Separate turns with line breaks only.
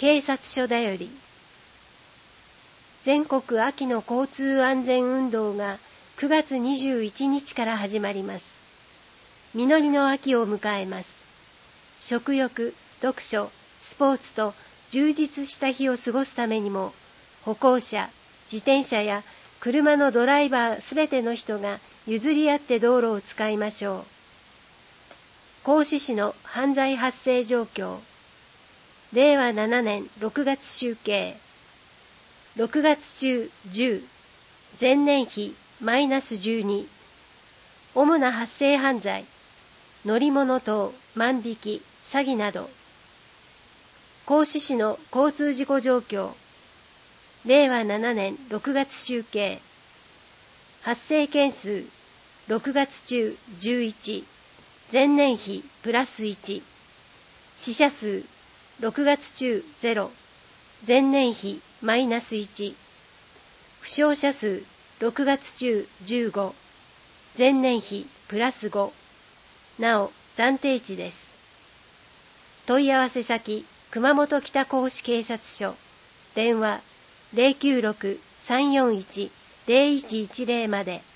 警察署だより。全国秋の交通安全運動が9月21日から始まります。実りの秋を迎えます。食欲、読書、スポーツと充実した日を過ごすためにも、歩行者、自転車や車のドライバーすべての人が譲り合って道路を使いましょう。合志市の犯罪発生状況。令和7年6月集計。6月中10、前年比マイナス12。主な発生犯罪、乗り物等、万引き、詐欺など。合志市の交通事故状況。令和7年6月集計。発生件数、6月中11、前年比プラス1。死者数、6月中0、前年比マイナス1。負傷者数、6月中15、前年比プラス5。なお、暫定値です。問い合わせ先、熊本北甲子警察署。電話、096-341-0110まで。